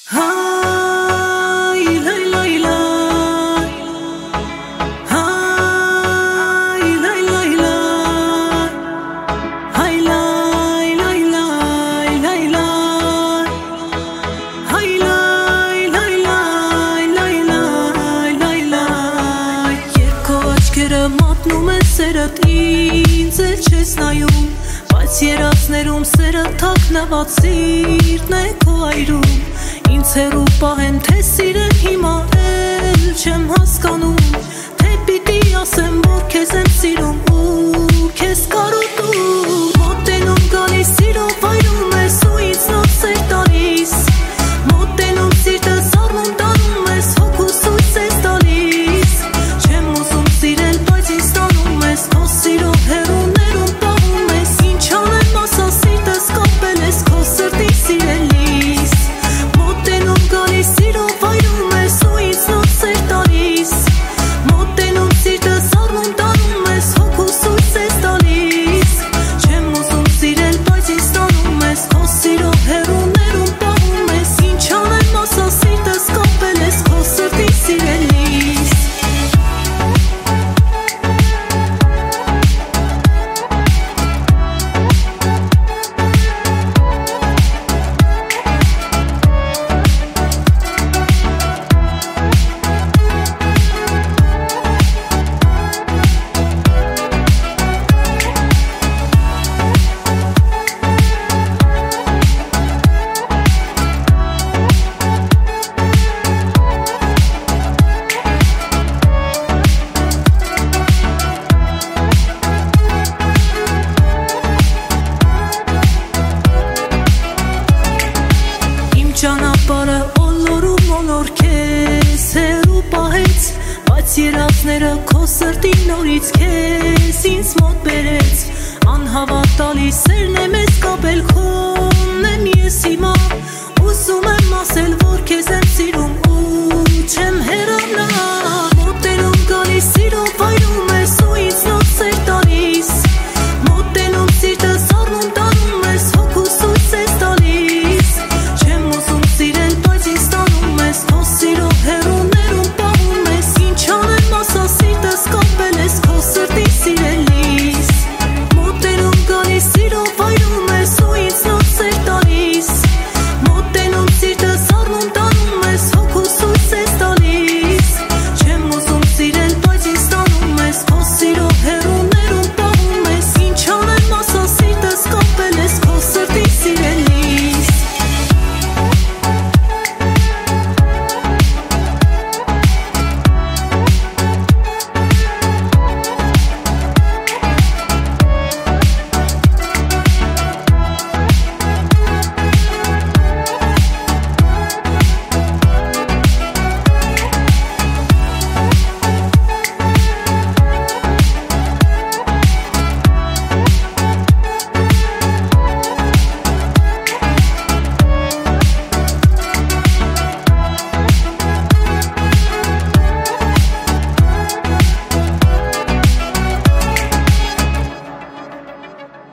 Մատնում է սերդ ինձ էլ չես նայում, բայց երազներում սերը թաքնված սիրտն է քո այրում, ինձ հեռու պահեն թե սիրել հիմա էլ չեմ հասկանում, թե պիտի ասեմ որ քեզ եմ սիրում ու քեզ կարոտում, մոտենում գալիս սիրով այրում ես ու ինձ նոր սեր տալիս, մոտենում սիրտս առնում տանում ես հոգուս ույս ես տալիս, չեմ ուզում սիրել բայց ինձ տանում ես քո սիրով հեռուներում պահում ես, ինչ անեմ ասա սիրտս կապել ես քո սրտի սիրելիս, մոտենում գալիս սիրով այրում ես ու ինձ նոր սեր տալիս, մոտենում սիրտս առնում տանում ես հոգուս ույս ես տալիս, չեմ ուզում սիրել բայց ինձ տանում ես քո սիրով հեռուներում պահում ես, ինչ անեմ ասա սիրտս կապել ես քո սրտի սիրելիս. Ճանապարհը ոլորում ոլոր քեզ հեռու պահեց, բայց երազները քո սրտի նորից քեզ ինձ մոտ բերեց, անհավատալի սերն եմ ես կապել քոնն եմ ես հիմա